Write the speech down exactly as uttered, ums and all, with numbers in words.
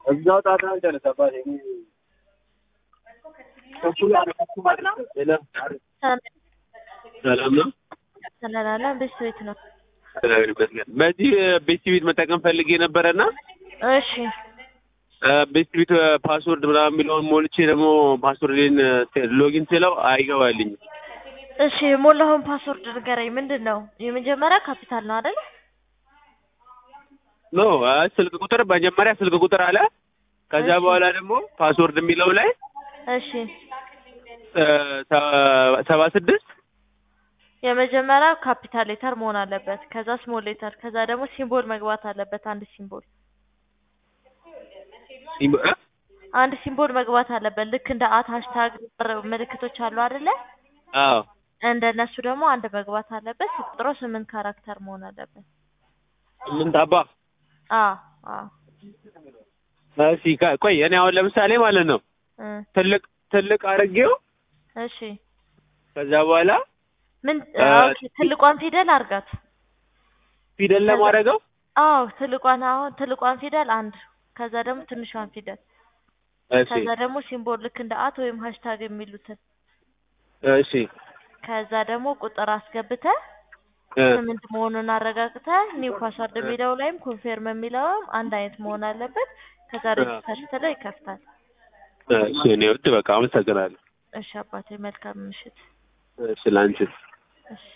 እዛው ጣጣ አንተነህ አባቴ ሰላም ነው ሰላም ቤት ቤት ነው በዚህ ቤት ቤት መጠቀም ፈልጌ ነበርና እሺ ቤት ቤት ፓስወርድ ምናምን የሚለውን ሞልቼ ደግሞ ፓስወርድን ሎጊን ስለው አይገባልኝም። እሺ ሞላውን ፓስወርድ ንገረኝ። ምንድነው የመጀመሪያ ካፒታል ነው አይደል? ኖ ስልክ ቁጥር መጀመሪያ ስልክ ቁጥር አለ። ከዛ በኋላ ደግሞ ፓስወርድ የሚለው ላይ እሺ ሰባ ስድስት የመጀመሪያ ካፒታል ሌተር መሆን አለበት። ከዛ ስሞል ሌተር፣ ከዛ ደግሞ ሲምቦል መግባት አለበት። አንድ ሲምቦል አንድ ሲምቦል መግባት አለበት። ልክ እንደ አት ሃሽታግ ምልክቶች አሉ አይደለ? አዎ እንደነሱ ደግሞ አንድ መግባት አለበት። ቁጥሩ ስምንት ካራክተር መሆን አለበት። ስምንት አባ አዎ አዎ እሺ ቆይ እኔ አሁን ለምሳሌ ማለት ነው ትልቅ ትልቅ አድርጌው እሺ ከዛ በኋላ ምን ኦኬ ትልቋን ፊደል አርጋት ፊደል ለማድረገው አዎ ትልቋን አሁን ትልቋን ፊደል አንድ ከዛ ደግሞ ትንሿን ፊደል እሺ ከዛ ደግሞ ሲምቦል ልክ እንደ አት ወይም ሃሽታግ የሚሉትን እሺ ከዛ ደግሞ ቁጥር አስገብተህ ስምንት መሆኑን አረጋግተህ ኒው ፓስወርድ የሚለው ላይም ኮንፈርም የሚለውም አንድ አይነት መሆን አለበት። ከዛ ሬጅስተር ስትለው ይከፍታል። እሺ እኔ ወጥ በቃ አመሰግናለሁ። እሺ አባቴ መልካም ምሽት። እሺ ላንቺ እሺ